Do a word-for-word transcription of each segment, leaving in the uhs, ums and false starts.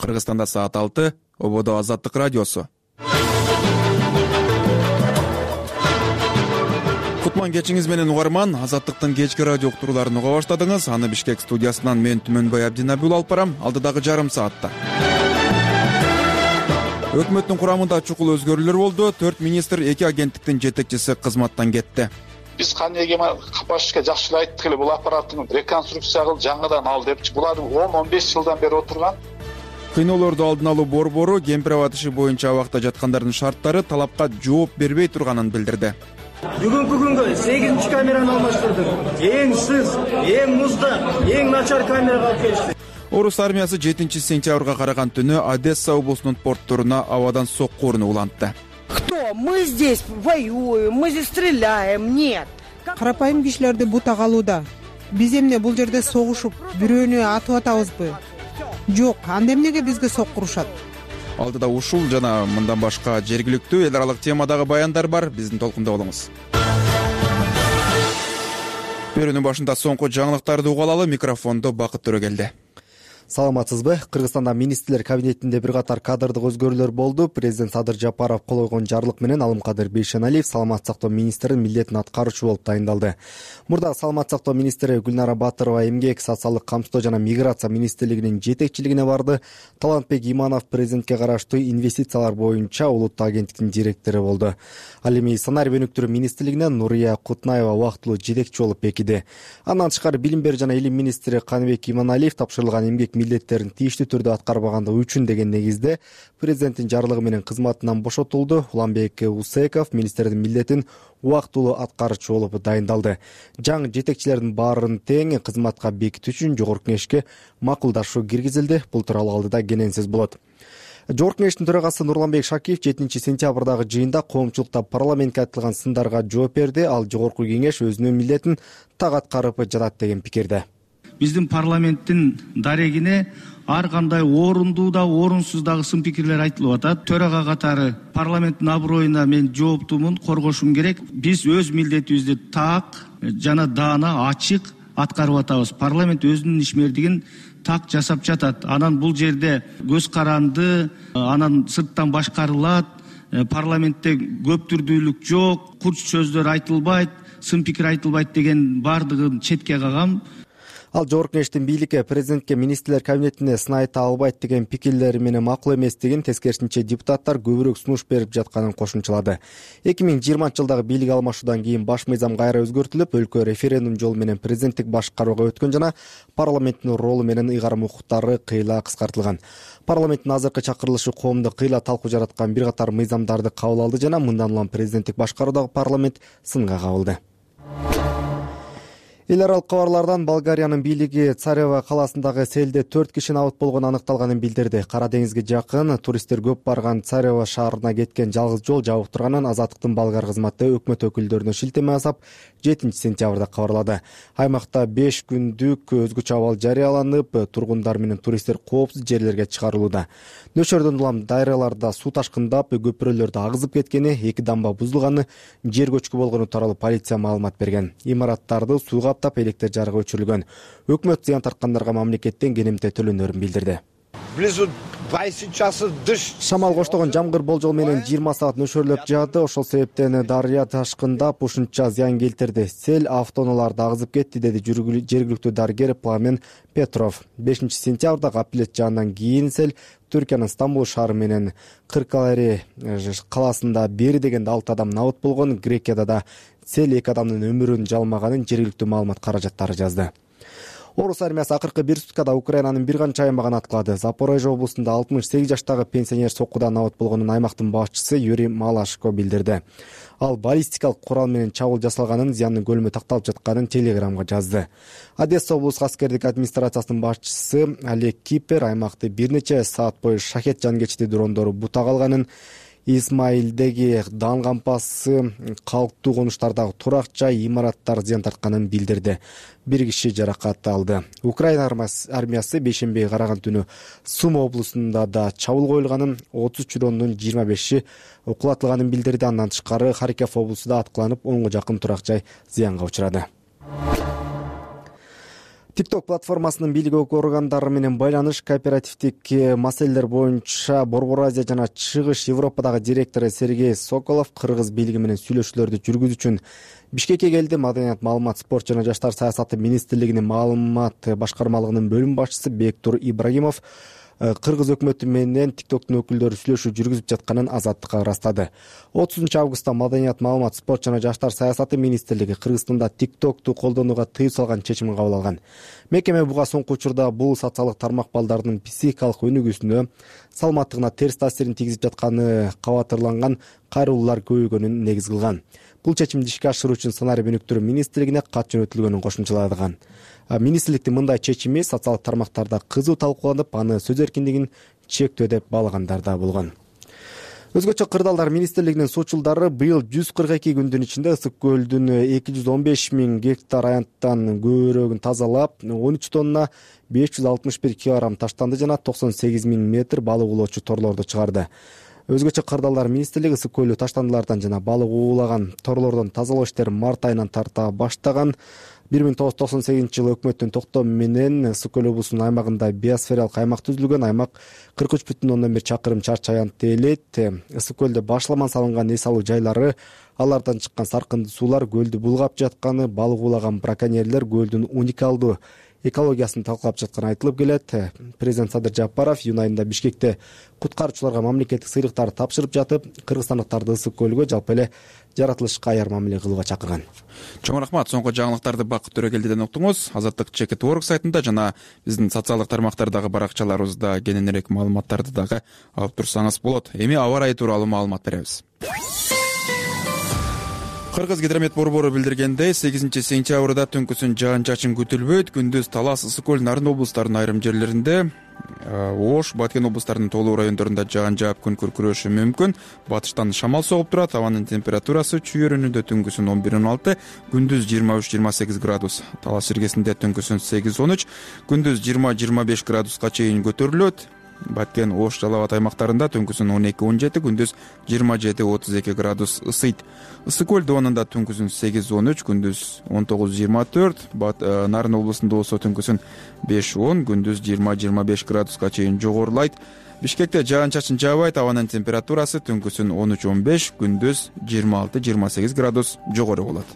Кыргызстанда саат алты, ободо Азаттык радиосу. Кутман кечиңиз менен угарман, Азаттыктын кечки радио уктурууларын уга баштадыңыз. Аны Бишкек студиясынан мен Түмөнбай Абдинабил алып барам, алдыдагы жарым саатта. Өкмөттүн курамында чукул өзгөрүүлөр болду. төрт министр, эки агенттиктин жетекчиси кызматтан кетти. Биз кандайге Капашевке жакшы айттык эле, бул аппараттын реконструкция кыл, жаңыдан ал депчи. Булар он он беш жылдан бери отурган. Кыйноолорду алдын алуу борбору кемпир аба иши боюнча абакта жаткандардын шарттары талапка жооп бербей турганын билдирди. Бүгүнкү күнгө сегизинчи камераны алмаштырдык. Эң сыз, эң муздак, эң начар камерага алып келишти. Орус армиясы жетинчи сентябрга караган түнү Одесса облусунун портторуна абадан сокку урууну улантты. Кто? Мы здесь воюем, мы здесь стреляем. Нет. Карапайым кишилерди бута калууда. Биз эмне бул жерде согушуп, бирөөнү атып атабызбы? Жок, анда эмнеге бизге соккурушат? Алдыда ушул жана мындан башка жергиликтүү эл аралык темадагы баяндар бар. Биздин толкунда болуңуз. Берүүнүн башында соңку жаңылыктарды уга алалы. Микрофондо Бакыт Төрөгелди. Саламатсызбы? Кыргызстанда министрлер кабинетинде бир катар кадрдык өзгөрүүлөр болду. Президент Садыр Жапаров кол койгон жарлык менен Алымкадыр Бейшеналиев саламат сактоо министринин милдетин аткаруучу болуп тайындалды. Мурдагы саламат сактоо министри Гүлнара Батырова эмгек, социалдык камсыздоо жана миграция министрлигинин жетекчилигине барды. Талантбек Иманов президентке караштуу инвестициялар боюнча улуттук агенттиктин директору болду. Ал эми санарип өнүктүрүү министрлигине Нурия Кутнаева убактылуу жетекчи болуп бекиди. Андан тышкары билим берүү жана илим министри Каныбек Иманалиев тапшырылган эмгек милдеттерин тийиштүү түрдө аткарбагандыгы үчүн деген негизде президенттин жарлыгы менен кызматынан бошотулду. Уланбек Усеков министрдин милдетин убактылуу аткаруучу болуп дайындалды. Жаңы жетекчилердин баарын тең кызматка бекитүү үчүн жогорку кеңешке макулдашуу киргизилди. Бул тууралуу алдыда кененсиз болот. Жогорку кеңештин төрагасы Нурланбек Шакиев жетинчи сентябрдагы жыйында коомчулукта парламентке айтылган сындарга жооп берди. Ал жогорку кеңеш өзүнүн милдетин так аткарып жатат деген пикирде. Биздин парламенттин дарегине ар кандай орунду да орунсуз дагы сын пикирлер айтылып атат. Төрага катары парламенттин аброюна мен жооптумун, коргошум керек. Биз өз милдетибизди так жана даана, ачык аткарып атабыз. Парламент өзүнүн ишмердигин так жасап жатат. Анан бул жерде көз каранды, анан сырттан башкарылат. Парламентте көптүрдүүлүк жок, курч сөздөр айтылбайт, сын пикир айтылбайт деген бардыгын четке кагам. Ал жогорку кеңештин бийликке президентке министрлер кабинетине сын айта албайт деген пикирлери менен макул эместигин, тескерисинче депутаттар көбүрөөк сунуш берип жатканын кошумчалады. эки миң жыйырманчы жылдагы бийлик алмашуудан кийин баш мыйзам кайра өзгөртүлүп, өлкө референдум жолу менен президенттик башкарууга өткөн жана парламенттин ролу менен ыйгарым укуктары кыйла кыскартылган. Парламенттин азыркы чакырылышы коомдо кыйла талкуу жараткан бир катар мыйзамдарды кабыл алды жана мындан улам президенттик башкаруудагы парламент сынга кабылды. Эл аралык кабарлардан Болгариянын бийлиги Царево калаасындагы селде төрт киши абыт болгону аныкталганын билдирди. Кара деңизге жакын туристтер көп барган Царево шаарына кеткен жалгыз жол жабык турганын Азаттыктын болгар кызматы өкмөт өкүлдөрүнө шилтеме жасап жетинчи сентябрда кабарлады. Аймакта беш күндүк өзгөчө абал жарыяланып, тургундар менен туристтер коопсуз жерлерге чыгарылууда. Нөшөрдөн улам дайраларда суу ташкындап, көпүрөлөрдө агызып кеткени, эки дамба бузулганы, жер көчкү болгону тууралуу полиция маалымат берген. Имараттарды сууга таптап электр жарыгы өчүрүлгөн. Өкмөт зыян тарткандарга мамлекеттен кенемте төлөнөрүн билдирди. Шамал коштогон жамгыр болжол менен жыйырма саат нөшөрлөп жаады. Ошол себептен дарыя ташкындап ушунча зыян келтирди. Сел автоунааларды агызып кетти, деди жергиликтүү дарыгер Пламен Петров. бешинчи сентябрда апрелет жаандан кийин сел Түркиянын Стамбул шаары менен Кыркалари калаасында бери дегенде алты адам абыт болгон. Грекияда да сел эки адамдын өмүрүн жалмаганын жергиликтүү маалымат каражаттары жазды. Орус армиясы акыркы бир суткада Украинанын бир канча аймагын аткылады. Запорожье облусунда алтымыш сегиз жаштагы пенсионер соккудан абыт болгонун аймактын башчысы Юрий Малашко билдирди. Ал баллистикалык курал менен чабуул жасалганын, зыяндын көлөмү такталып жатканын телеграмга жазды. Одесса облустук аскердик администрациясынын башчысы Олег Кипер аймакты бир нече саат бою шахет жангечти дрондору бута калганын, Исмаилдеги дан кампасы, калктуу конуштардагы турак жай, имараттар зыян тартканын билдирди. Бир киши жаракат алды. Украина армиясы бейшембиге караган түнү Сума облусунда да чабуул коюлганын, отуз үч дрондун жыйырма беши кулатылганын билдирди. Андан тышкары Харьков облусунда аткыланып, онго жакын турак жай зыянга учурады. TikTok платформасынын бийлик органдары менен байланыш кооперативдик маселелер боюнча Борбор Азия жана Чыгыш Европадагы директору Сергей Соколов кыргыз бийлиги менен сүйлөшүүлөрдү жүргүзүү үчүн Бишкекке келди. Маданият, маалымат, спорт жана жаштар саясаты министрлигинин маалымат башкармалыгынын бөлүм башчысы Бектур Ибрагимов кыргыз өкмөтү менен TikToктун өкүлдөрү сүйлөшүү жүргүзүп жатканын Азаттыкка ырастады. отузунчу августта Маданият, маалымат, спорт жана жаштар саясаты министрлиги Кыргызстанда TikToкту колдонууга тыюу салган чечимин кабыл алган. Мекеме буга соңку учурда бул социалдык тармак балдардын психикалык өнүгүүсүнө, саламаттыгына терс таасирин тийгизип жатканы кабатырланган кайрылуулар көбөйгөнүн негиз кылган. Бул чечимди ишке ашыруу үчүн сценарий өнүктүрүү министрлигине кат жөнөтүлгөнүн кошумчалаган. Министрликтин мындай чечими социалдык тармактарда кызуу талкууланып, аны сөз эркиндигин чектөө деп баалагандар да болгон. Өзгөчө кырдаалдар министрлигинин суучулдары быйыл жүз кырк эки күндүн ичинде Ысык көлдүн эки жүз он беш миң гектар аянттан көбүрөөгүн тазалап, он үч тонна беш жүз алтымыш бир килограмм таштанды жана токсон сегиз миң метр балык уулоочу торлорду чыгарды. Өзгөчө кырдаалдар министрлиги ысык көлдүү таштандылардан жана балык уулаган торлордон тазалоо иштерин март айынан тарта баштаган. бир миң тогуз жүз токсон сегизинчи жылы өкмөттүн токтому менен Ысык көл облусунун аймагында биосфералык аймак түзүлгөн. Аймак кырк үч бүтүн ондон бир чакырым чарчы аянтты ээлейт. Ысык көлдө башламан салынган эс алуу жайлары, алардан чыккан саркынды суулар көлдү булгап жатканы, балык уулаган браконьерлер көлдүн уникалдуу экологиясын талкуулап жатканы айтылып келет. Президент Садыр Жапаров июнь айында Бишкекте куткаруучуларга мамлекеттик сыйлыктарды тапшырып жатып, кыргызстандыктарды Ысык көлгө жалпы эле жаратылышка аяр мамиле кылууга чакырган. Чоң рахмат. Соңку жаңылыктарды Бакыт Төрөгелдиден уктуңуз. Азаттык чекит орг сайтында жана биздин социалдык тармактардагы баракчаларыбызда кененирээк маалыматтарды дагы алып турсаңыз болот. Эми аба ырайы тууралуу маалымат беребиз. Кыргыз гидромет борбору билдиргендей, сегизинчи сентябрда түнкүсүн жаан-чачын күтүлбөйт. Күндүз Талас, Ысык көл, Нарын облустарынын айрым жерлеринде, Ош, Баткен облустарынын толугу райондорунда жаан жаап күн күркүрөшү мүмкүн. Батыштан шамал согуп турат. Абанын температурасы чүйөрүнүндө түнкүсүн он бир он алты, күндүз жыйырма үч жыйырма сегиз градус. Талас жергесинде түнкүсүн сегиз он үч, күндүз жыйырма жыйырма беш градуска чейин көтөрүлөт. Баткен, Ош, Жалал Абад аймактарында түнкүсүн он эки он жети, күндүз жыйырма жети отуз эки градус ысыйт. Ысык көл доонунда түнкүсүн сегиз он үч, күндүз он тогуз жыйырма төрт, Нарын облусунда болсо түнкүсүн беш он, күндүз жыйырма жыйырма беш градуска чейин жогорулайт. Бишкекте жаан-чачын жаабайт. Абанын температурасы түнкүсүн он үч он беш, күндүз жыйырма алты жыйырма сегиз градус жогору болот.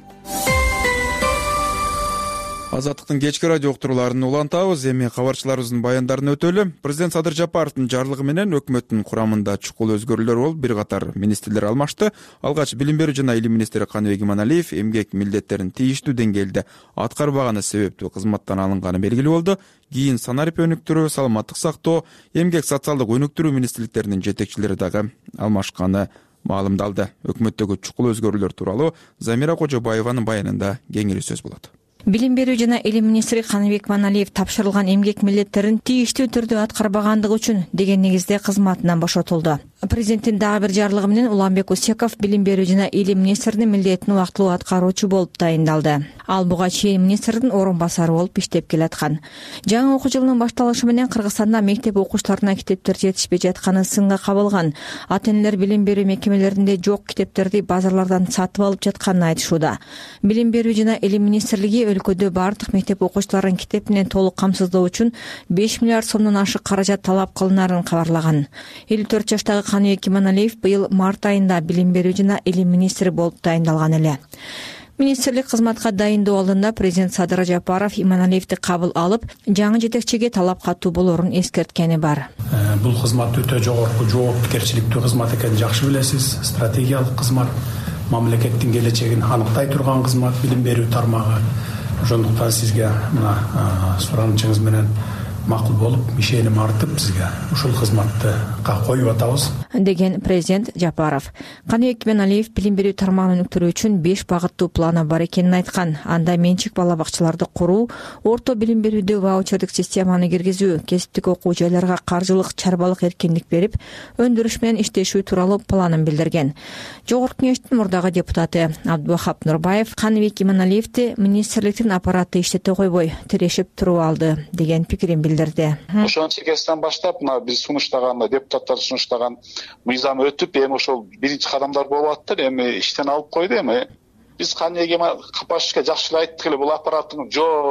Азаттыктын кечки радио уктурууларын улантабыз. Эми кабарчыларыбыздын баяндарын өтөлү. Президент Садыр Жапаровдун жарлыгы менен өкмөттүн курамында чукул өзгөрүүлөр болуп, бир катар министрлер алмашты. Алгач билим берүү жана илим министри Каныбек Иманалиев эмгек милдеттерин тийиштүү деңгээлде аткарбаганы себептүү кызматтан алынганы белгилүү болду. Кийин санарип өнүктүрүү, саламаттык сактоо, эмгек социалдык өнүктүрүү министрликтеринин жетекчилери дагы алмашканы маалымдалды. Өкмөттөгү чукул өзгөрүүлөр тууралуу Замира Кожобаеванын баянында кеңири сөз болот. Билим берүү жана илим министри Каныбек Иманалиев тапшырылган эмгек милдеттерин тийиштүү түрдө аткарбагандыгы үчүн деген негизде кызматынан бошотулду. Президенттин дагы бир жарлыгы менен Уланбек Усеков билим берүү жана илим министринин милдетин убактылуу аткаруучу болуп тайындалды. Ал буга чейин министрдин орун басары болуп иштеп келаткан. Жаңы окуу жылынын башталышы менен Кыргызстанда мектеп окуучуларына китептер жетишпей жатканы сынга кабылган. Ата-энелер билим берүү мекемелеринде жок китептерди базарлардан сатып алып жатканын айтышууда. Билим берүү жана илим министрлиги өлкөдө бардык мектеп окуучуларын китеп менен толук камсыздоо үчүн беш миллиард сомдон ашык каражат талап кылынарын кабарлаган. элүү төрт жаштагы Каныбек Иманалиев быйыл март айында билим берүү жана илим министри болуп тайындалган эле. Министрлик кызматка дайындоо алдында президент Садыр Жапаров Иманалиевди кабыл алып, жаңы жетекчиге талап катуу болорун эскерткени бар. Бул кызмат өтө жогорку жоопкерчиликтүү кызмат экенин жакшы билесиз. Стратегиялык кызмат, мамлекеттин келечегин аныктай турган кызмат, билим берүү тармагы. Ошондуктан сизге мына суранычыңыз менен макул болуп, ишеним артып сизге ушул кызматты коюп атабыз деген президент Жапаров. Каныбек Иманалиев билим берүү тармагын өнүктүрүү үчүн беш багыттуу планы бар экенин айткан. Анда менчик бала бакчаларды куруу, орто билим берүүдө ваучердик системаны киргизүү, кесиптик окуу жайларга каржылык чарбалык эркиндик берип, өндүрүш менен иштешүү тууралуу планын билдирген. Жогорку кеңештин мурдагы депутаты Абдубахап Нурбаев Каныбек Иманалиевди министрликтин аппараты иштете койбой, тирешип туруп алды деген пикирин билдирди. Ошонун чекесинен баштап, мына биз сунуштаган, депутаттар сунуштаган мыйзам өтүп, эми ошол биринчи кадамдар болуп аттыр. Эми иштен алып койду. Эми биз Каныбек Капашевичке жакшы эле айттык эле, бул аппараттын жой,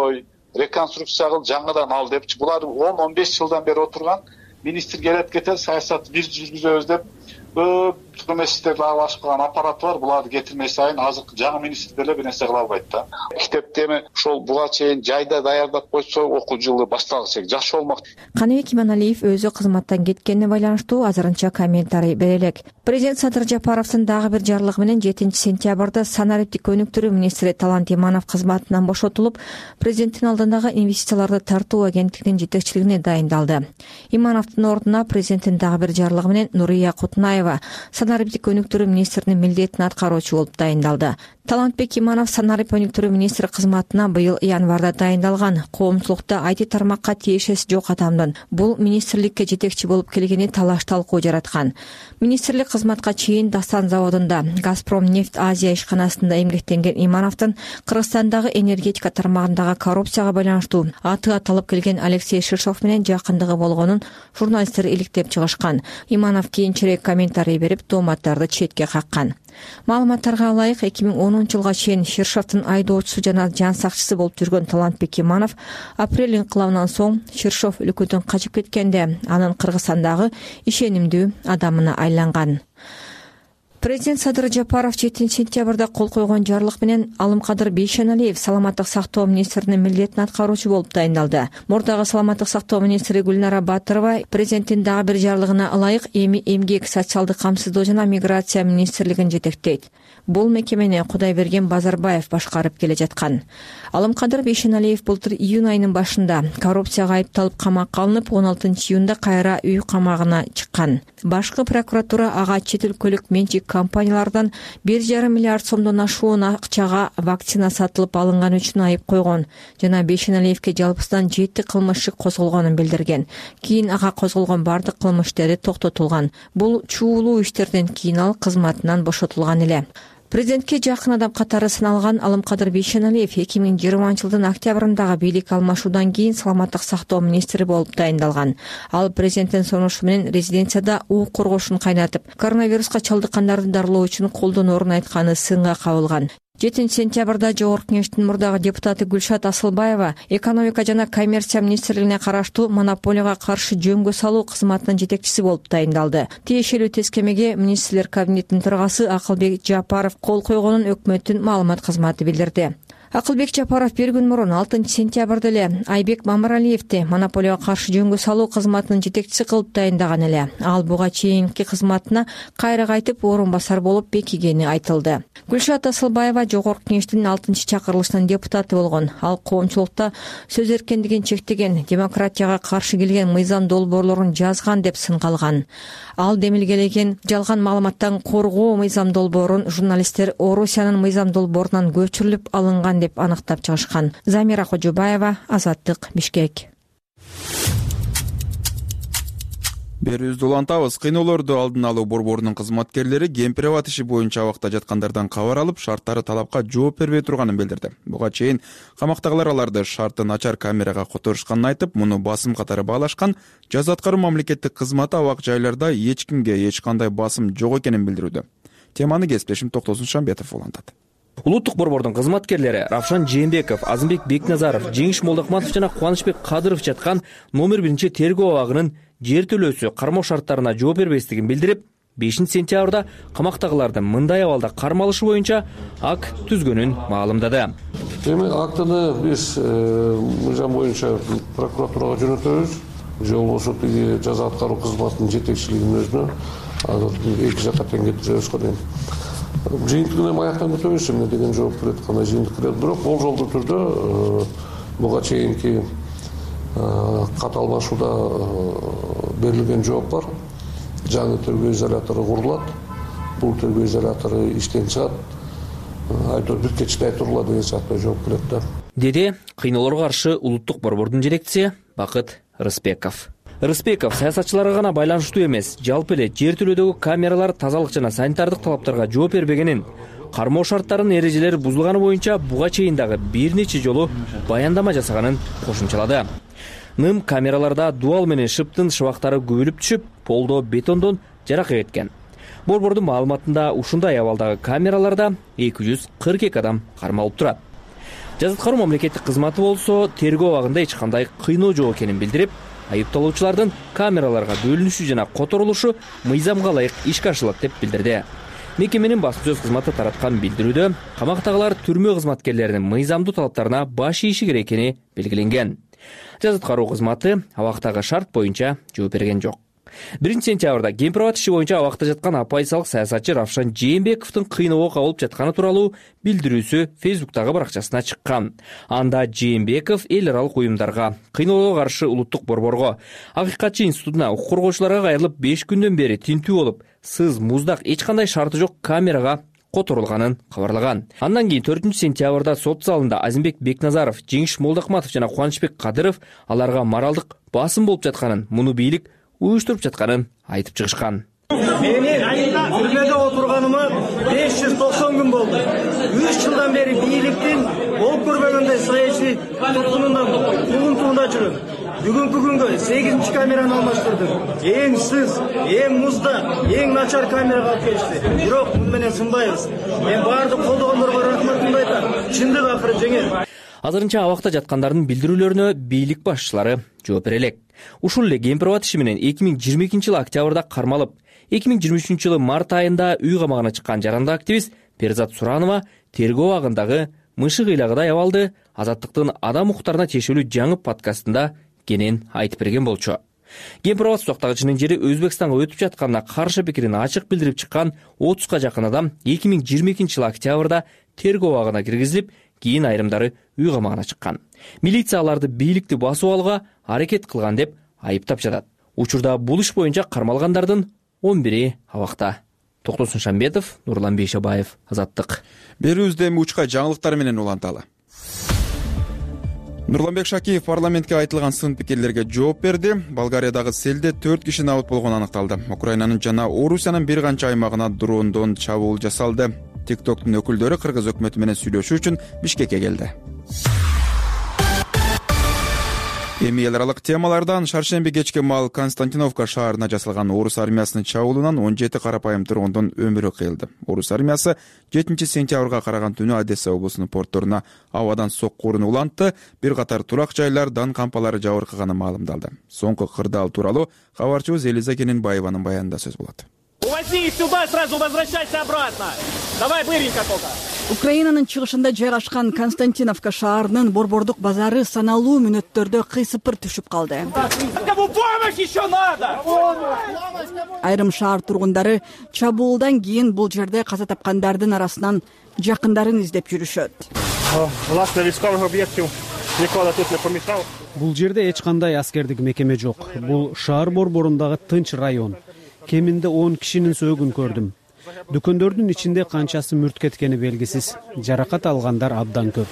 реконструкция кыл, жаңыдан ал депчи. Булар он он беш жылдан бери отурган. Министр келет кетер, саясатты биз жүргүзөбүз деп көп эместерди аралашып калган аппарат бар. Буларды кетирмей сайын азыркы жаңы министр деле бир нерсе кыла албайт да. Мектепте эми ошол буга чейин жайда даярдап койсо окуу жылы башталгыча жакшы болмок. Каныбек Иманалиев өзү кызматтан кеткенине байланыштуу азырынча комментарий бере элек. Президент Садыр Жапаровдун дагы бир жарлыгы менен жетинчи сентябрда санариптик өнүктүрүү министри Талант Иманов кызматынан бошотулуп, президенттин алдындагы инвестицияларды тартуу агенттигинин жетекчилигине дайындалды. Имановдун ордуна президенттин дагы бир жарлыгы менен Нурия Кутунаева санариптик өнүктүрүү министринин милдетин аткаруучу болуп дайындалды. Талантбек Иманов санарип өнүктүрүү министри кызматына быйыл январда дайындалган. Коомчулукта ай ти тармакка тиешеси жок адамдын бул министрликке жетекчи болуп келгени талаш талкуу жараткан. Министрлик кызматка чейин Дастан заводунда Газпром нефть Азия ишканасында эмгектенген Имановдун Кыргызстандагы энергетика тармагындагы коррупцияга байланыштуу аты аталып келген Алексей Ширшов менен жакындыгы болгонун журналисттер иликтеп чыгышкан. Иманов кийинчерээк комментарий берип, тооматтарды четке каккан. Маалыматтарга ылайык, эки миң онунчу жылга чейин Ширшовдун айдоочусу жана жан сакчысы болуп жүргөн Талантбек Иманов апрель инкылабынан соң Ширшов өлкөдөн качып кеткенде анын Кыргызстандагы ишенимдүү адамына айланган. Президент Садыр Жапаров жетинчи сентябрда кол койгон жарлык менен Алымкадыр Бейшеналиев саламаттык сактоо министринин милдетин аткаруучу болуп дайындалды. Мурдагы саламаттык сактоо министри Гүлнара Батырова президенттин дагы бир жарлыгына ылайык эми эмгек, социалдык камсыздоо жана миграция министрлигин жетектейт. Бул мекемени Кудайберген Базарбаев башкарып келе жаткан. Алымкадыр Бейшеналиев былтыр июнь айынын башында коррупцияга айыпталып камакка алынып, он алтынчы июнда кайра үй камагына чыккан. Башкы прокуратура ага чет өлкөлүк менчик компаниялардан бир жарым миллиард сомдон ашуун акчага вакцина сатылып алынган үчүн айып койгон жана Бейшеналиевке жалпысынан жети кылмыш козголгонун билдирген. Кийин ага козголгон бардык кылмыш иштери токтотулган. Бул чуулуу иштерден кийин ал кызматынан бошотулган эле. Президентке жакын адам катары саналган Алымкадыр Бейшеналиев эки миң жыйырманчы жылдын октябрындагы бийлик алмашуудан кийин саламаттык сактоо министри болуп дайындалган. Ал президенттин сунушу менен резиденцияда ук коргошун кайнатып, коронавируска чалдыккандарды дарылоо үчүн колдоноорун айтканы сынга кабылган. жетинчи сентябрда Жогорку Кеңештин мурдагы депутаты Гүлшат Асылбаева экономика жана коммерция министрлигине караштуу монополияга каршы жөнгө салуу кызматынын жетекчиси болуп дайындалды. Тиешелүү тескемеге министрлер кабинетинин төрагасы Акылбек Жапаров кол койгонун өкмөттүн маалымат кызматы билдирди. Акылбек Жапаров бир күн мурун алтынчы сентябрда эле Айбек Мамыралиевди монополияга каршы жөнгө салуу кызматынын жетекчиси кылып дайындаган эле. Ал буга чейинки кызматына кайра кайтып орун басар болуп бекигени айтылды. Гүлшат Асылбаева Жогорку Кеңештин алтынчы чакырылышынын депутаты болгон. Ал коомчулукта сөз эркиндигин чектеген, демократияга каршы келген мыйзам долбоорлорун жазган деп сыналган. Ал демилгелеген жалган маалыматтан коргоо мыйзам долбоорун журналисттер Орусиянын мыйзам долбоорунан көчүрүлүп алынган деп аныктап чыгышкан. Замира Кожобаева, Азаттык, Бишкек. Берүүбүздү улантабыз. Кыйноолорду алдын алуу борборунун кызматкерлери кемпир абад иши боюнча абакта жаткандардан кабар алып, шарттары талапка жооп бербей турганын билдирди. Буга чейин камактагылар аларды шарты начар камерага которушканын айтып, муну басым катары баалашкан. Жаза аткаруу мамлекеттик кызматы абак жайларда эч кимге эч кандай басым жок экенин билдирүүдө. Теманы кесиптешим Токтосун Шамбетов улантат. Улуттук борбордун кызматкерлери Равшан Жээнбеков, Азымбек Бекназаров, Жеңиш Молдокматов жана Кубанычбек Кадыров жаткан номер биринчи тергөө абагынын жер төлөөсү кармоо шарттарына жооп бербестигин билдирип, бешинчи сентябрда камактагылардын мындай абалда кармалышы боюнча акт түзгөнүн маалымдады. Эми актыны биз мыйзам боюнча прокуратурага жөнөтөбүз. Же болбосо тиги жаза аткаруу кызматынын жетекчилигинин өзүнө эки жакка тең кетиребиз го дейм. Жыйынтыгын эми аяктан күтөбүз, эмне деген жооп берет, кандай жыйынтык берет. Бирок болжолдуу түрдө буга чейинки кат алмашууда берилген жооп бар. Жаңы тергөө изолятору курулат. Бул тергөө изолятору иштен чыгат. Айтор бир кечте айтылат деген сыяктуу жооп келет да. Деди кыйноолорго каршы улуттук борбордун жетекчиси Бакыт Рыспеков. Рыспеков саясатчыларга гана байланыштуу эмес, жалпы эле жер төлөөдөгү камералар тазалык жана санитардык талаптарга жооп бербегенин, кармоо шарттарынын эрежелери бузулганы боюнча буга чейин дагы бир нече жолу баяндама жасаганын кошумчалады. Ным камераларда дуал менен шыптын шыбактары көбүлүп түшүп, полдо бетондон жарак кеткен. Борбордун маалыматында ушундай абалдагы камераларда эки жүз кырк эки адам кармалып турат. Жаза аткаруу мамлекеттик кызматы болсо тергөө абагында эч кандай кыйноо жок экенин билдирип, айыпталуучулардын камераларга бөлүнүшү жана которулушу мыйзамга ылайык ишке ашырылат деп билдирди. Мекеменин басма сөз кызматы тараткан билдирүүдө камактагылар түрмө кызматкерлеринин мыйзамдуу талаптарына баш ийиши керек экени белгиленген. Жаза аткаруу кызматы абактагы шарт боюнча жооп берген жок. биринчи сентябрда Кемпир-Абад иши боюнча абакта жаткан оппозициялык саясатчы Равшан Жээнбековдун кыйноого кабылып жатканы тууралуу билдирүүсү Фейсбуктагы баракчасына чыккан. Анда Жээнбеков эл аралык уюмдарга, кыйноого каршы улуттук борборго, Акыйкатчы институтуна, укук коргоочуларга кайрылып беш күндөн бери тинтүү болуп, сыз, муздак эч кандай шарты жок камерага которулганын кабарлаган. Андан кийин төртүнчү сентябрда сот залында Азимбек Бекназаров, Жеңиш Молдокматов жана Кубанычбек Кадыров аларга моралдык басым болуп жатканын, муну бийлик уюштуруп жатканын айтып чыгышкан. Мени түрмөдө отурганыма беш жүз токсон күн болду. үч жылдан бери бийликтин болуп көрбөгөндөй саясий туткунунда тугунтуунда жүрөм. Бүгүнкү күнгө сегизинчи камераны алмаштырдым. Эң сыз, эң муздак, эң начар камерага алып келишти. Бирок муну менен сынбайбыз. Мен баардык колдогондорго рахматымды айтам. Чындык акыры жеңет. Азырынча абакта жаткандардын билдирүүлөрүнө бийлик башчылары жооп бере элек. Ушул эле Кемпир-Абад иши менен эки миң жыйырма экинчи жылы октябрда кармалып, эки миң жыйырма үчүнчү жылы март айында үй камагына чыккан жарандык активист Перзат Суранова тергөө абагындагы мышык ыйлагыдай абалды Азаттыктын адам укуктарына тиешелүү жаңы подкастында кенен айтып берген болчу. Кемпир-Абад сактагычынын жери Өзбекстанга өтүп жатканына каршы пикирин ачык билдирип чыккан отузга жакын адам эки миң жыйырма экинчи жылы октябрда тергөө абагына киргизилип, кийин айрымдары үй камагына чыккан. Милиция аларды бийликти басып алууга аракет кылган деп айыптап жатат. Учурда бул иш боюнча кармалгандардын он бири абакта. Токтосун Шамбетов, Нурлан Бейшебаев, Азаттык. Берүүбүздө эми учка жаңылыктар менен уланталы. Нурланбек Шакиев парламентке айтылган сын пикирлерге жооп берди. Болгариядагы селде төрт киши набыт болгону аныкталды. Украинанын жана Орусиянын бир канча аймагына дрондон чабуул жасалды. TikToктун өкүлдөрү кыргыз өкмөтү менен сүйлөшүү үчүн Бишкекке келди. Эми эл аралык темалардан шаршемби кечки маал Константиновка шаарына жасалган орус армиясынын чабуулунан он жети карапайым тургундун өмүрү кыйылды. Орус армиясы жетинчи сентябрга караган түнү Одесса облусунун портторуна абадан соккуурун улантты. Бир катар турак жайлар, дан кампалары жабыркаганы маалымдалды. Соңку кырдаал тууралуу кабарчыбыз Элиза Кененбаеванын баянында сөз болот. Увози их сюда, сразу возвращайся обратно. Давай быренько только. Украинанын чыгышында жайгашкан Константиновка шаарынын борбордук базары саналуу мүнөттөрдө кыйсыпыр түшүп калды. Кому помощь еще надо? Айрым шаар тургундары чабуулдан кийин бул жерде каза тапкандардын арасынан жакындарын издеп жүрүшөт. Власть войсковых объектов никогда тут не помешал. Бул жерде эч кандай аскердик мекеме жок. Бул шаар борборундагы тынч район. Кеминде он кишинин сөөгүн көрдүм. Дүкөндөрдүн ичинде канчасы мүрт кеткени белгисиз. Жаракат алгандар абдан көп.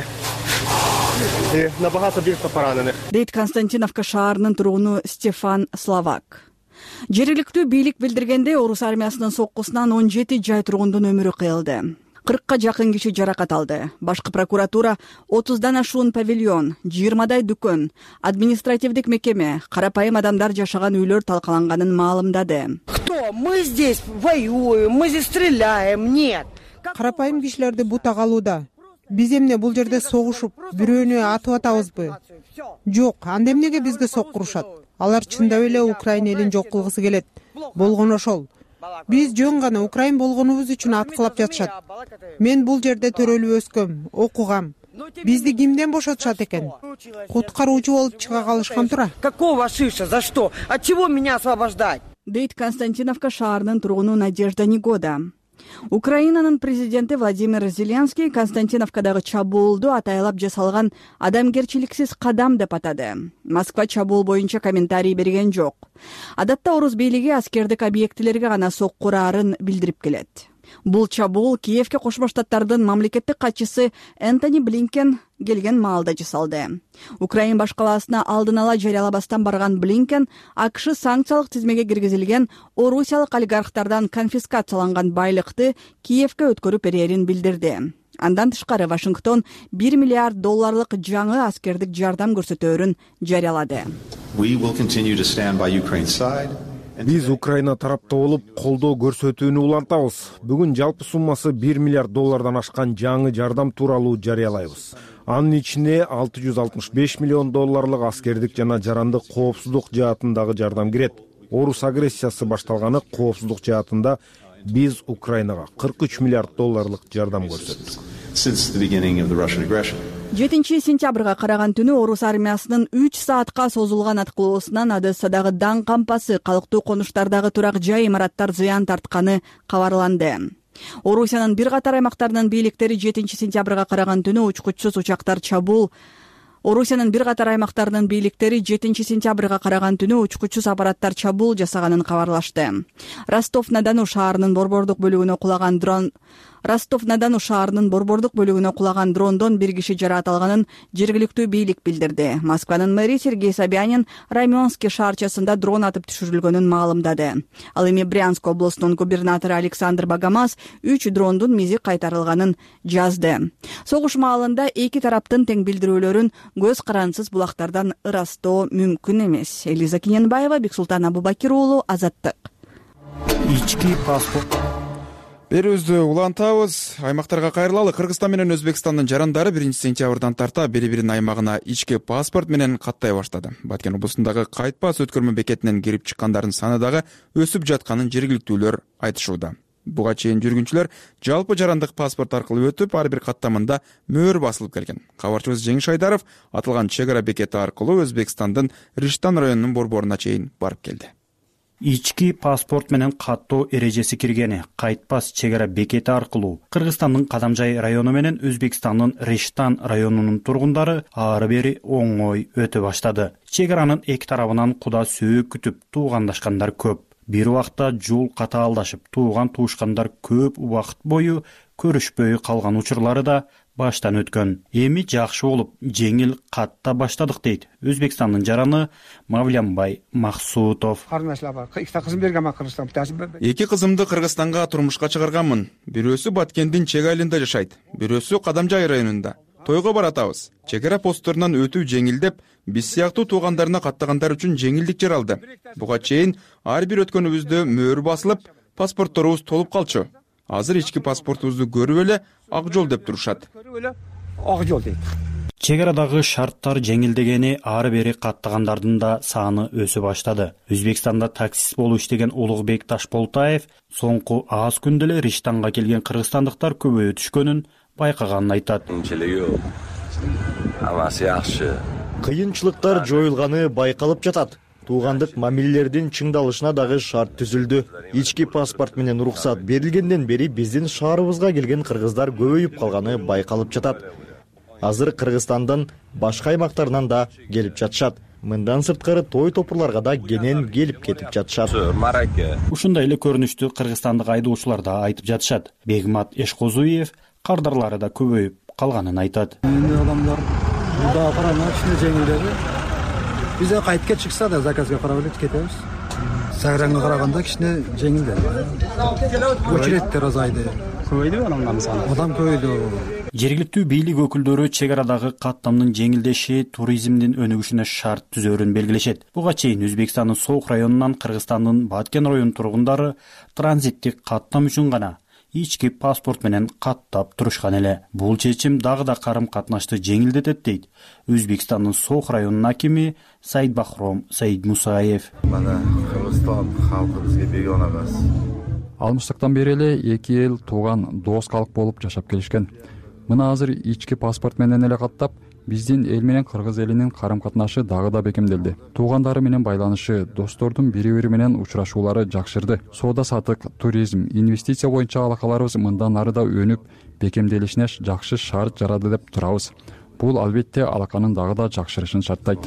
Дейт Константиновка шаарынын тургуну Стефан Словак. Жергиликтүү бийлик билдиргенде орус армиясынын соккусунан он жети жай тургундун өмүрү кыйылды. кыркка жакын киши жаракат алды. Башкы прокуратура отуздан ашуун павильон, жыйырмадай дүкөн, административдик мекеме, карапайым адамдар жашаган үйлөр талкаланганын маалымдады. Кто? Мы здесь воюем, мы здесь стреляем, нет. Карапайым кишилерди бута калууда. Биз эмне бул жерде согушуп, бирөөнү атып атабызбы? Жок, анда эмнеге бизге соккурушат? Алар чындап эле Украина элин жок кылгысы келет. Болгону ошол. Биз жөн гана Украин болгонубуз үчүн аткылап жатышат. Мен бул жерде төрөлүп өскөм, окугам. Бизди кимден бошотушат экен? Куткаруучу болуп чыга калышкан тура. Какого шиша? За что? От чего меня освобождать? Дейт Константиновка шаарынын тургуну Надежда Негода. Украинанын президенти Владимир Зеленский Константиновкадагы чабуулду атайлап жасалган адамгерчиликсиз кадам деп атады. Москва чабуул боюнча комментарий берген жок. Адатта орус бийлиги аскердик объектилерге гана соккураарын билдирип келет. Бул чабуул Киевке Кошмо Штаттардын мамлекеттик катчысы Энтони Блинкен келген маалда жасалды. Украин баш калаасына алдын ала жарыялабастан барган Блинкен АКШ санкциялык тизмеге киргизилген орусиялык олигархтардан конфискацияланган байлыкты Киевке өткөрүп берерин билдирди. Андан тышкары Вашингтон бир миллиард долларлык жаңы аскердик жардам көрсөтөөрүн жарыялады. We will continue to stand by Ukraine's side Биз Украина тарапта болуп колдоо көрсөтүүнү улантабыз. Бүгүн жалпы суммасы бир миллиард доллардан ашкан жаңы жардам тууралуу жарыялайбыз. Анын ичине алты жүз алтымыш беш миллион долларлык аскердик жана жарандык коопсуздук жаатындагы жардам кирет. Орус агрессиясы башталганы коопсуздук жаатында биз Украинага кырк үч миллиард долларлык жардам көрсөттүк. жетинчи сентябрга караган түнү орус армиясынын үч саатка созулган аткылоосунан Одессадагы Дан кампасы, калктуу конуштардагы турак жай имараттар зыян тартканы кабарланды. Орусиянын бир катар аймактарынын бийликтери жетинчи сентябрга караган түнү учкучсуз учактар чабуул Орусиянын бир катар аймактарынын бийликтери жетинчи сентябрга караган түнү учкучсуз аппараттар чабуул жасаганын кабарлашты. Ростов-на-Дону шаарынын борбордук бөлүгүнө кулаган дрон Ростов-на-Дону шаарынын борбордук бөлүгүнө кулаган дрондон бир киши жараат алганын жергиликтүү бийлик билдирди. Москванын мэри Сергей Собянин Раменский шаарчасында дрон атып түшүрүлгөнүн маалымдады. Ал эми Брянск облусунун губернатору Александр Богомаз үч дрондун мизи кайтарылганын жазды. Согуш маалында эки тараптын тең билдирүүлөрүн көз карансыз булактардан ырастоо мүмкүн эмес. Элиза Кененбаева, Бексултан Абубакир уулу, Азаттык. Ички паспорт. Берүүбүздү улантабыз. Аймактарга кайрылалы. Кыргызстан менен Өзбекстандын жарандары биринчи сентябрдан тарта бири-биринин аймагына ички паспорт менен каттай баштады. Баткен облусундагы кайтпас өткөрмө бекетинен кирип чыккандардын саны дагы өсүп жатканын жергиликтүүлөр айтышууда. Буга чейин жүргүнчүлөр жалпы жарандык паспорт аркылуу өтүп, ар бир каттамында мөөр басылып келген. Кабарчыбыз Жеңиш Айдаров аталган чек ара бекети аркылуу Өзбекстандын Риштан районунун борборуна чейин барып келди. Ички паспорт менен каттоо эрежеси киргени кайтпас чек ара бекети аркылуу Кыргызстандын Кадамжай району менен Өзбекстандын Риштан районунун тургундары ары бери оңой өтө баштады. Чек аранын эки тарабынан куда сөөк күтүп туугандашкандар көп. Бир убакта жол катаалдашып, тууган туушкандар көп убакыт бою көрүшпөй калган учурлары да баштан өткөн. Эми жакшы болуп, жеңил катта баштадык дейт Өзбекстандын жараны Мавлянбай Максутов. Эки кызымды Кыргызстанга турмушка чыгарганмын. Бирөөсү Баткендин чек айылында жашайт, бирөөсү Кадамжай районунда. Тойго баратабыз. Чек ара постторунан өтүү жеңилдеп, биз сыяктуу туугандарына каттагандар үчүн жеңилдик жаралды. Буга чейин ар бир өткөнүбүздө мөөр басылып, паспортторубуз толуп калчу. Азыр ички паспортубузду көрүп эле ак жол деп турушат. Ак жол дейт. Чек арадагы шарттар жеңилдегени ары бери каттагандардын да саны өсө баштады. Өзбекстанда таксист болуп иштеген Улугбек Ташполтаев соңку аз күндө эле Риштанга келген кыргызстандыктар көбөйө түшкөнүн байкаганын айтат. Кыйынчылыктар жоюлганы байкалып жатат. Туугандык мамилелердин чыңдалышына дагы шарт түзүлдү. Ички паспорт менен уруксат берилгенден бери биздин шаарыбызга келген кыргыздар көбөйүп калганы байкалып жатат. Азыр Кыргызстандын башка аймактарынан да келип жатышат. Мындан сырткары той топурларга да кенен келип кетип жатышат. Ушундай эле көрүнүштү кыргызстандык айдоочулар да айтып жатышат. Бегмат Эшкозуев кардарлары да көбөйүп калганын айтат. Адамдар мында карана кичине жеңилдеди. Биз да кайтып чыкса да заказга карап эле кетебиз. Сагранга караганда кичине жеңилдеди. Очередтер азайды. Көбөйдүбү адамдардын саны? Адам көбөйдү. Жергиликтүү бийлик өкүлдөрү чек арадагы каттамдын жеңилдеши туризмдин өнүгүшүнө шарт түзөөрүн белгилешет. Буга чейин Өзбекстандын Соок районунан Кыргызстандын Баткен районунун тургундары транзиттик каттам үчүн гана ички паспорт менен каттап турушкан эле. Бул чечим дагы да карым катнашты жеңилдетет дейт Өзбекстандын Соок районунун акими Сайдбахром Сайдмусаев. Мана Кыргызстан халкы бизге бегона эмес. Алмыштыктан бери эле эки эл тууган дос калк болуп жашап келишкен. Мына азыр ички паспорт менен эле каттап, биздин эл менен кыргыз элинин карым катнашы дагы да бекемделди. Туугандары менен байланышы, достордун бири-бири менен учурашуулары жакшырды. Соода сатык, туризм, инвестиция боюнча алакаларыбыз мындан ары да өнүп, бекемделишине жакшы шарт жарады деп турабыз. Бул албетте алаканын дагы да жакшырышын шарттайт.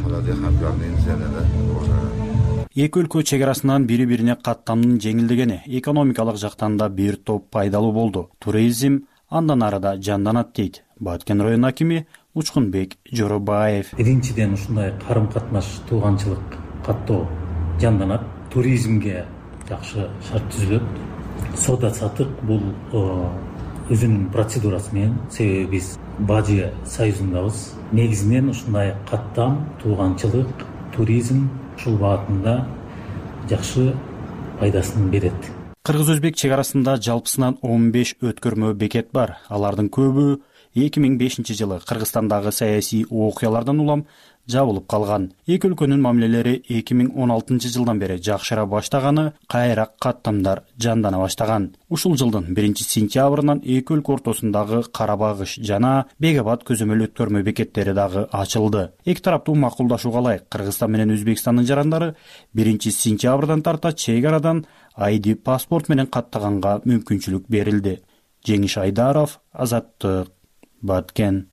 Эки өлкө чек арасынан бири-бирине каттамдын жеңилдегени экономикалык жактан да бир топ пайдалуу болду. Туризм андан ары да жанданат дейт Баткен район акими Учкунбек Жоробаев. Биринчиден ушундай карым катнаш, тууганчылык каттоо жанданат. Туризмге жакшы шарт түзүлөт. Соода сатык бул өзүнүн процедурасы менен, себеби биз Бажы союзундабыз. Негизинен ушундай каттам, тууганчылык, туризм ушул багытында жакшы пайдасын берет. Кыргыз өзбек чек арасында жалпысынан он беш өткөрмө бекет бар. Алардын көбү эки миң бешинчи жылы Кыргызстандагы саясий окуялардан улам жабылып калган. Эки өлкөнүн мамилелери эки миң он алтынчы жылдан бери жакшыра баштаганы, кайра каттамдар жандана баштаган. Ушул жылдын биринчи сентябрынан эки өлкө ортосундагы Карабагыш жана Бегабад көзөмөл өткөрмө бекеттери дагы ачылды. Эки тараптуу макулдашууга ылайык Кыргызстан менен Өзбекстандын жарандары биринчи сентябрдан тарта чек арадан ай ди паспорт менен каттаганга мүмкүнчүлүк берилди. Жеңиш Айдаров, Азаттык, Баткен.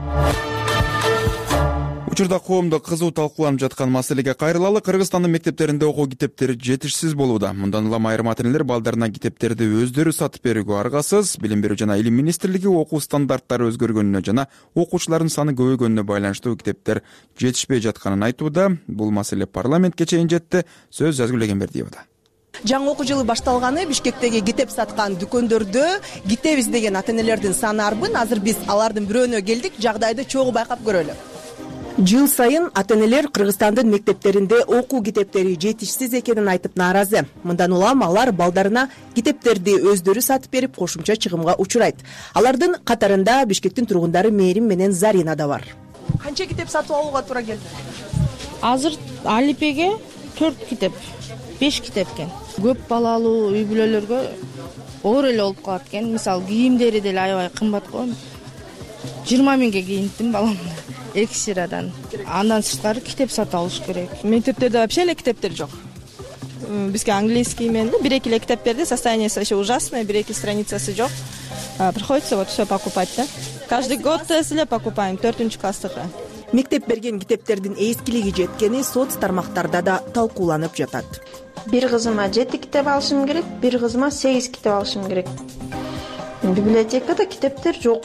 Учурда коомдо кызуу талкууланып жаткан маселеге кайрылалы. Кыргызстандын мектептеринде окуу китептери жетишсиз болууда. Мындан улам айрым ата энелер балдарына китептерди өздөрү сатып берүүгө аргасыз. Билим берүү жана илим министрлиги окуу стандарттары өзгөргөнүнө жана окуучулардын саны көбөйгөнүнө байланыштуу китептер жетишпей жатканын айтууда. Бул маселе парламентке чейин жетти. Сөз Жазгүл Эгембердиева. Жаңы окуу жылы башталганы Бишкектеги китеп саткан дүкөндөрдө китеп издеген ата энелердин саны арбын. Азыр биз алардын бирөөнө келдик, жагдайды чогуу байкап көрөлү. Жыл сайын ата энелер Кыргызстандын мектептеринде окуу китептери жетишсиз экенин айтып нааразы. Мындан улам алар балдарына китептерди өздөрү сатып берип, кошумча чыгымга учурайт. Алардын катарында Бишкектин тургундары Мээрим менен Зарина да бар. Канча китеп сатып алууга туура келди? Азыр алипеге төрт китеп, беш китеп экен. Көп балалуу үй бүлөлөргө оор эле болуп калат экен. Мисалы, кийимдери деле аябай кымбат го. жыйырма миңге кийинттим баламды. Эки сырадан. Андан сырткары китеп сатып алыш керек. Мектептерде вообще эле китептер жок. Бизге английский менен бир-эки эле китеп берди, состояние вообще ужасное, бир-эки страницасы жок. Приходится вот все покупать, да? Каждый год эле покупаем, төртүнчү класстыкы. Мектеп берген китептердин эскилиги жеткени соц тармактарда да талкууланып жатат. Бир кызыма жети китеп алышым керек, бир кызыма сегиз китеп алышым керек. Библиотекада китептер жок.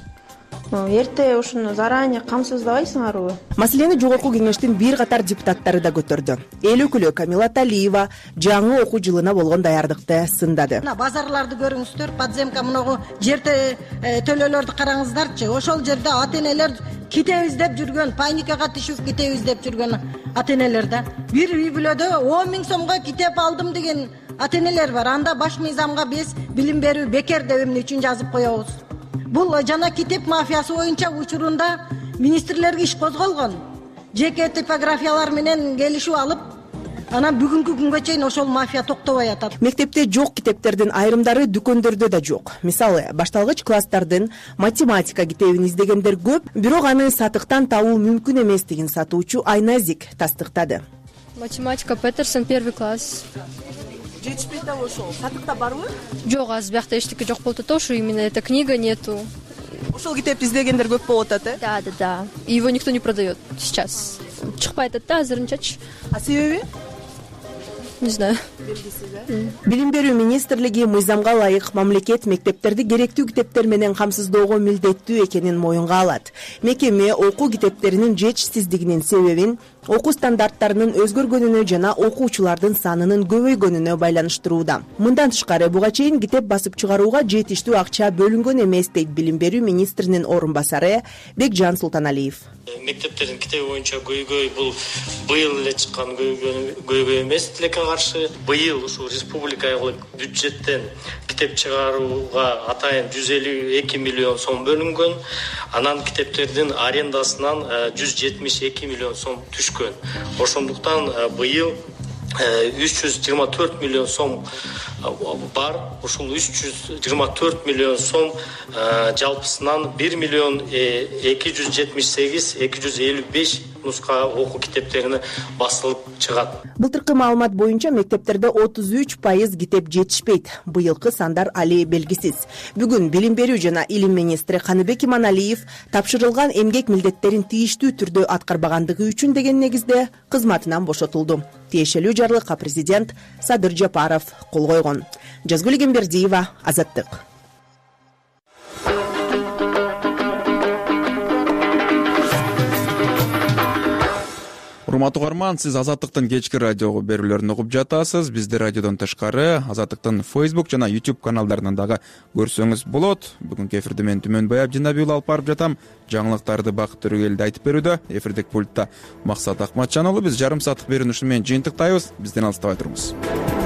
Эрте ушуну заранее камсыздабайсыңарбы? Маселени жогорку кеңештин бир катар депутаттары да көтөрдү. Эл өкүлү Камила Талиева жаңы окуу жылына болгон даярдыкты сындады. Базарларды көрүңүздөр, подземка мынагу жерде төлөлөрдү караңыздарчы. Ошол жерде ата энелер китеп издеп жүргөн, паникага түшүп китеп издеп жүргөн ата энелер да. Бир үй бүлөдө он миң сомго китеп алдым деген ата энелер бар. Анда баш мыйзамга биз билим берүү бекер деп эмне үчүн жазып коебуз? Бул жана китеп мафиясы боюнча учурунда министрлерге иш козголгон. Жеке типографиялар менен келишип алып, анан бүгүнкү күнгө чейин ошол мафия токтобой атат. Мектепте жок китептердин айрымдары дүкөндөрдө да жок. Мисалы, башталгыч класстардын математика китебин издегендер көп, бирок аны сатыктан табуу мүмкүн эместигин сатуучу Айназик тастыктады. Математика Петерсон первый класс. Жетишпей да ошол. Сатыкта барбы? Жок, азыр биякта эчтеке жок болуп атат, ошо именно эта книга нету. Ошол китепти издегендер көп болуп атат, э? Да, да, да. Его никто не продает сейчас. Чыкпай атат да азырынчачы. А себеби? Не знаю. Билим берүү министрлиги мыйзамга ылайык мамлекет мектептерди керектүү китептер менен камсыздоого милдеттүү экенин моюнга алат. Мекеме окуу китептеринин жетишсиздигинин себебин окуу стандарттарынын өзгөргөнүнө жана окуучулардын санынын көбөйгөнүнө байланыштырууда. Мындан тышкары буга чейин китеп басып чыгарууга жетиштүү акча бөлүнгөн эмес дейт билим берүү министринин орун басары Бекжан Султаналиев. Мектептердин китеби боюнча көйгөй бул быйыл эле чыккан көйгөй эмес, тилекке каршы. Быйыл ушул республикалык бюджеттен китеп чыгарууга атайын жүз элүү эки миллион сом бөлүнгөн. Анан китептердин арендасынан жүз жетимиш эки миллион сом түшкөн. Ошондуктан быйыл үч жүз жыйырма төрт миллион сом бар. Ушул үч жүз жыйырма төрт миллион сом жалпысынан бир миллион эки жүз жетимиш сегиз эки жүз элүү беш нуска окуу китептерине басылып чыгат. Былтыркы маалымат боюнча мектептерде отуз үч пайыз китеп жетишпейт. Быйылкы сандар али белгисиз. Бүгүн билим берүү жана илим министри Каныбек Иманалиев тапшырылган эмгек милдеттерин тийиштүү түрдө аткарбагандыгы үчүн деген негизде кызматынан бошотулду. Тиешелүү жарлыкка президент Садыр Жапаров кол койгон. Жазгүл Эгембердиева, Азаттык. Урматтуу угарман, сиз Азаттыктын кечки радиого берүүлөрүн угуп жатасыз. Бизди радиодон тышкары Азаттыктын Facebook жана YouTube каналдарынан дагы көрсөңүз болот. Бүгүнкү эфирде мен Түмөнбай Абдинабиул алып барып жатам. Жаңылыктарды Бакыт Төрөгелди айтып берүүдө. Эфирдик пультта Максат Акматжан уулу. Биз жарым сааттык берүүнү ушу менен жыйынтыктайбыз. Бизден алыстабай туруңуз.